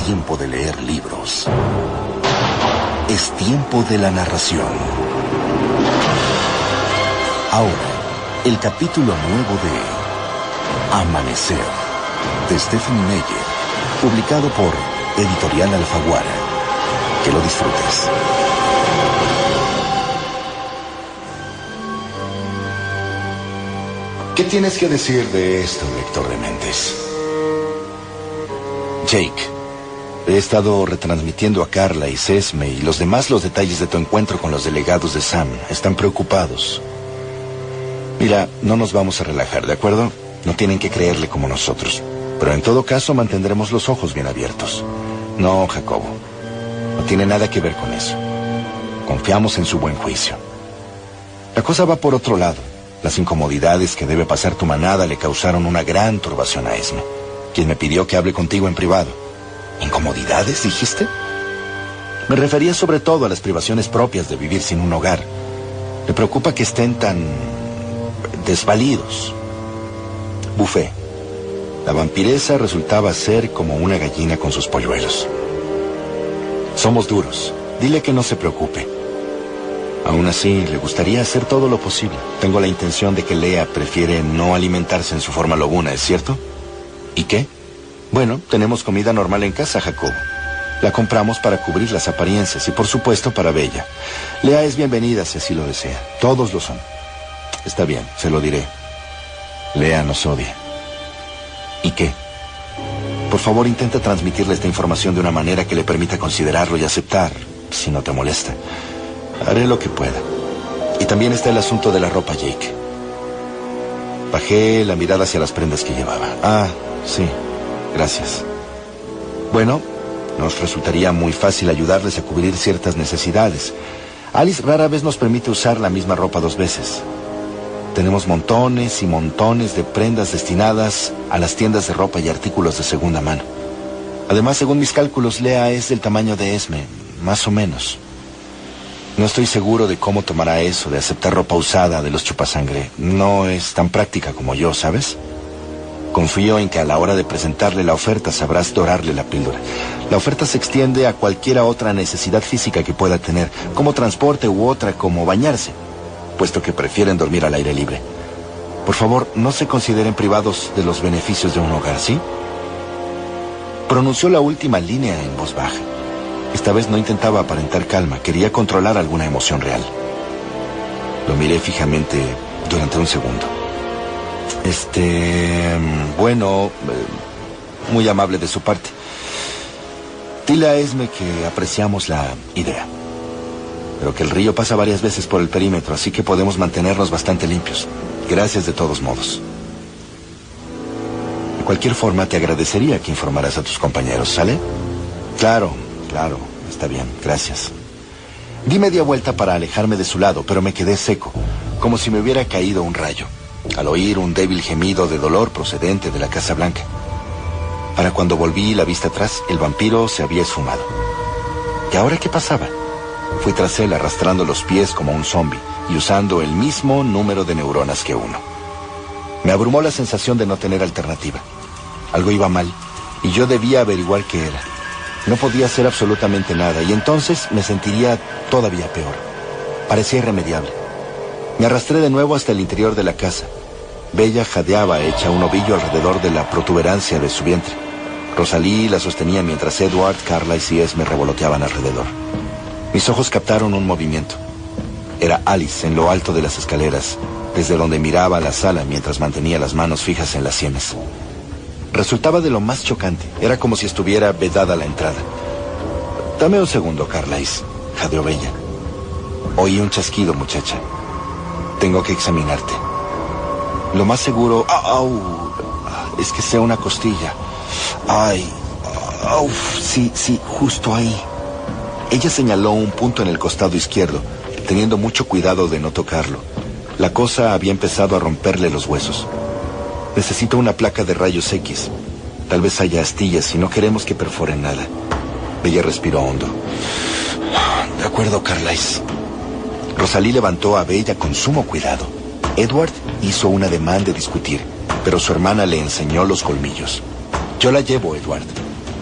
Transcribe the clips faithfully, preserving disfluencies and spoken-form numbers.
tiempo de leer libros. Es tiempo de la narración. Ahora, el capítulo nuevo de Amanecer, de Stephen Meyer, publicado por Editorial Alfaguara. Que lo disfrutes. ¿Qué tienes que decir de esto, lector de mentes? Jake, he estado retransmitiendo a Carla y Sesme y los demás los detalles de tu encuentro con los delegados de Sam. Están preocupados. Mira, no nos vamos a relajar, ¿de acuerdo? No tienen que creerle como nosotros. Pero en todo caso mantendremos los ojos bien abiertos. No, Jacobo. No tiene nada que ver con eso. Confiamos en su buen juicio. La cosa va por otro lado. Las incomodidades que debe pasar tu manada le causaron una gran turbación a Esme, quien me pidió que hable contigo en privado. ¿Incomodidades, dijiste? Me refería sobre todo a las privaciones propias de vivir sin un hogar. Le preocupa que estén tan desvalidos. Bufé. La vampiresa resultaba ser como una gallina con sus polluelos. Somos duros. Dile que no se preocupe. Aún así, le gustaría hacer todo lo posible. Tengo la intención de que Lea prefiere no alimentarse en su forma lobuna, ¿es cierto? ¿Y qué? Bueno, tenemos comida normal en casa, Jacobo. La compramos para cubrir las apariencias y, por supuesto, para Bella. Lea es bienvenida si así lo desea. Todos lo son. Está bien, se lo diré. Lea nos odia. ¿Y qué? Por favor, intenta transmitirle esta información de una manera que le permita considerarlo y aceptar, si no te molesta. Haré lo que pueda. Y también está el asunto de la ropa, Jake. Bajé la mirada hacia las prendas que llevaba. Ah, sí. Gracias. Bueno, nos resultaría muy fácil ayudarles a cubrir ciertas necesidades. Alice rara vez nos permite usar la misma ropa dos veces. Tenemos montones y montones de prendas destinadas a las tiendas de ropa y artículos de segunda mano. Además, según mis cálculos, Lea es del tamaño de Esme, más o menos. No estoy seguro de cómo tomará eso de aceptar ropa usada de los chupasangre. No es tan práctica como yo, ¿sabes? Confío en que a la hora de presentarle la oferta sabrás dorarle la píldora. La oferta se extiende a cualquier otra necesidad física que pueda tener, como transporte u otra como bañarse, puesto que prefieren dormir al aire libre. Por favor, no se consideren privados de los beneficios de un hogar, ¿sí? Pronunció la última línea en voz baja. Esta vez no intentaba aparentar calma, quería controlar alguna emoción real. Lo miré fijamente durante un segundo. Este... Bueno... Eh, muy amable de su parte. Dile a Esme que apreciamos la idea. Pero que el río pasa varias veces por el perímetro, así que podemos mantenernos bastante limpios. Gracias de todos modos. De cualquier forma, te agradecería que informaras a tus compañeros, ¿sale? Claro, claro, está bien, gracias. Di media vuelta para alejarme de su lado, pero me quedé seco, como si me hubiera caído un rayo, al oír un débil gemido de dolor procedente de la Casa Blanca. Para cuando volví la vista atrás, el vampiro se había esfumado. ¿Y ahora qué pasaba? Fui tras él arrastrando los pies como un zombi y usando el mismo número de neuronas que uno. Me abrumó la sensación de no tener alternativa. Algo iba mal y yo debía averiguar qué era. No podía hacer absolutamente nada y entonces me sentiría todavía peor. Parecía irremediable. Me arrastré de nuevo hasta el interior de la casa. Bella jadeaba hecha un ovillo alrededor de la protuberancia de su vientre. Rosalie la sostenía mientras Edward, Carla y Sies me revoloteaban alrededor. Mis ojos captaron un movimiento. Era Alice en lo alto de las escaleras, desde donde miraba a la sala mientras mantenía las manos fijas en las sienes. Resultaba de lo más chocante. Era como si estuviera vedada la entrada. Dame un segundo, Carlisle, jadeó Bella. Oí un chasquido, muchacha. Tengo que examinarte. Lo más seguro... ¡Au! Es que sea una costilla. ¡Ay! ¡Au! Sí, sí, justo ahí. Ella señaló un punto en el costado izquierdo, teniendo mucho cuidado de no tocarlo. La cosa había empezado a romperle los huesos. Necesito una placa de rayos X. Tal vez haya astillas y no queremos que perforen nada. Bella respiró hondo. De acuerdo, Carlisle. Rosalie levantó a Bella con sumo cuidado. Edward hizo un ademán de discutir, pero su hermana le enseñó los colmillos. Yo la llevo, Edward.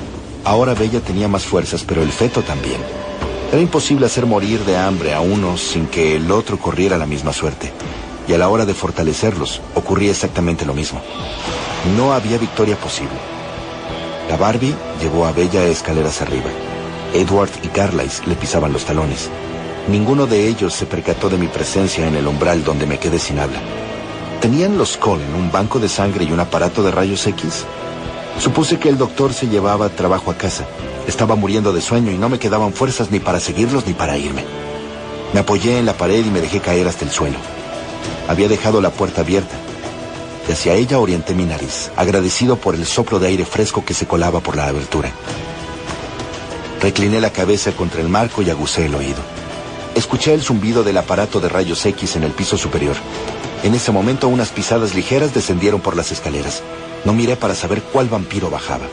Ahora Bella tenía más fuerzas, pero el feto también. Era imposible hacer morir de hambre a uno sin que el otro corriera la misma suerte. Y a la hora de fortalecerlos, ocurría exactamente lo mismo. No había victoria posible. La Barbie llevó a Bella a escaleras arriba. Edward y Carlisle le pisaban los talones. Ninguno de ellos se percató de mi presencia en el umbral donde me quedé sin habla. ¿Tenían los Cullen un banco de sangre y un aparato de rayos X? Supuse que el doctor se llevaba trabajo a casa. Estaba muriendo de sueño y no me quedaban fuerzas ni para seguirlos ni para irme. Me apoyé en la pared y me dejé caer hasta el suelo. Había dejado la puerta abierta y hacia ella orienté mi nariz, agradecido por el soplo de aire fresco que se colaba por la abertura. Recliné la cabeza contra el marco y agucé el oído. Escuché el zumbido del aparato de rayos X en el piso superior. En ese momento unas pisadas ligeras descendieron por las escaleras. No miré para saber cuál vampiro bajaba.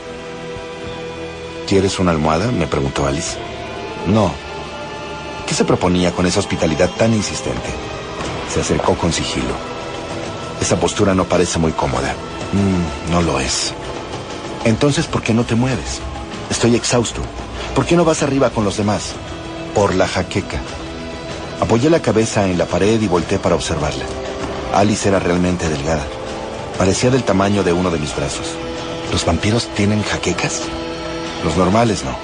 ¿Quieres una almohada?, me preguntó Alice. No. ¿Qué se proponía con esa hospitalidad tan insistente? Se acercó con sigilo. Esa postura no parece muy cómoda. Mm, no lo es. Entonces, ¿por qué no te mueves? Estoy exhausto. ¿Por qué no vas arriba con los demás? Por la jaqueca. Apoyé la cabeza en la pared y volteé para observarla. Alice era realmente delgada. Parecía del tamaño de uno de mis brazos. ¿Los vampiros tienen jaquecas? Los normales no.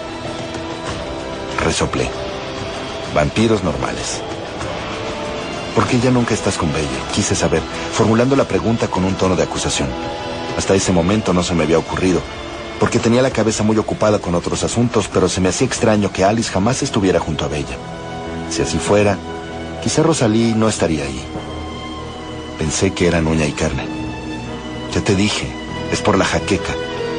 Resoplé. Vampiros normales. ¿Por qué ya nunca estás con Bella?, quise saber, formulando la pregunta con un tono de acusación. Hasta ese momento no se me había ocurrido, porque tenía la cabeza muy ocupada con otros asuntos, pero se me hacía extraño que Alice jamás estuviera junto a Bella. Si así fuera, quizá Rosalie no estaría ahí. Pensé que eran uña y carne. Ya te dije, es por la jaqueca.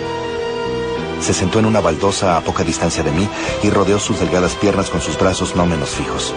Se sentó en una baldosa a poca distancia de mí y rodeó sus delgadas piernas con sus brazos no menos fijos.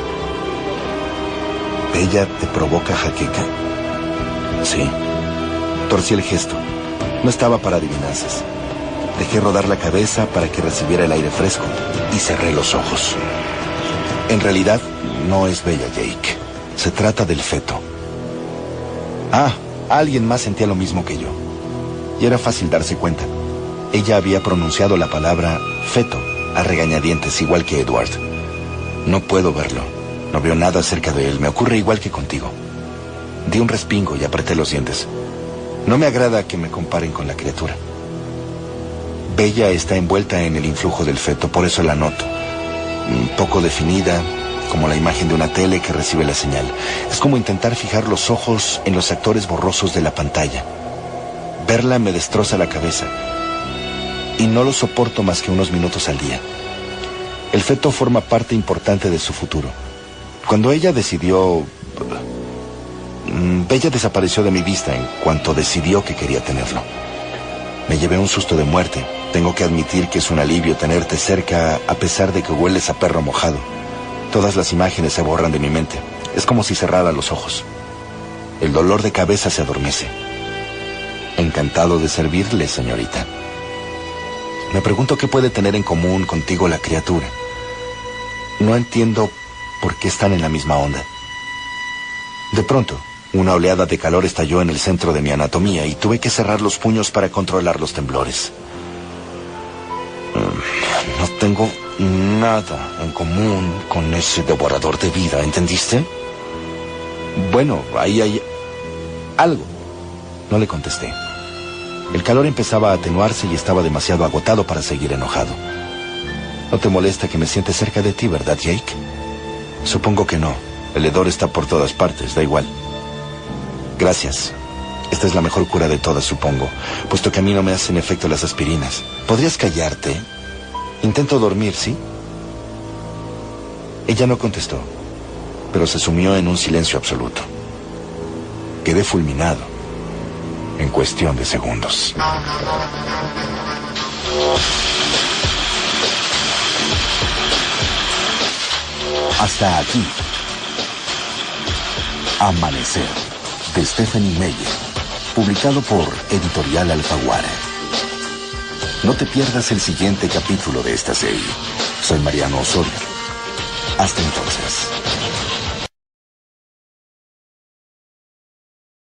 ¿Bella te provoca jaqueca? Sí. Torcí el gesto. No estaba para adivinanzas. Dejé rodar la cabeza para que recibiera el aire fresco y cerré los ojos. En realidad, no es Bella, Jake. Se trata del feto. Ah, alguien más sentía lo mismo que yo. Y era fácil darse cuenta. Ella había pronunciado la palabra feto a regañadientes, igual que Edward. No puedo verlo. No veo nada cerca de él. Me ocurre igual que contigo. Di un respingo y apreté los dientes. No me agrada que me comparen con la criatura. Bella está envuelta en el influjo del feto, por eso la noto. Poco definida, como la imagen de una tele que recibe la señal. Es como intentar fijar los ojos en los actores borrosos de la pantalla. Verla me destroza la cabeza. Y no lo soporto más que unos minutos al día. El feto forma parte importante de su futuro. Cuando ella decidió... Bella desapareció de mi vista en cuanto decidió que quería tenerlo. Me llevé un susto de muerte. Tengo que admitir que es un alivio tenerte cerca a pesar de que hueles a perro mojado. Todas las imágenes se borran de mi mente. Es como si cerrara los ojos. El dolor de cabeza se adormece. Encantado de servirle, señorita. Me pregunto qué puede tener en común contigo la criatura. No entiendo por qué están en la misma onda. De pronto, una oleada de calor estalló en el centro de mi anatomía y tuve que cerrar los puños para controlar los temblores. No tengo nada en común con ese devorador de vida, ¿entendiste? Bueno, ahí hay algo. No le contesté. El calor empezaba a atenuarse y estaba demasiado agotado para seguir enojado. ¿No te molesta que me siente cerca de ti, verdad, Jake? Supongo que no. El hedor está por todas partes, da igual. Gracias. Esta es la mejor cura de todas, supongo, puesto que a mí no me hacen efecto las aspirinas. ¿Podrías callarte? Intento dormir, ¿sí? Ella no contestó, pero se sumió en un silencio absoluto. Quedé fulminado en cuestión de segundos. Hasta aquí. Amanecer, de Stephanie Meyer, publicado por Editorial Alfaguara. No te pierdas el siguiente capítulo de esta serie. Soy Mariano Osorio. Hasta entonces.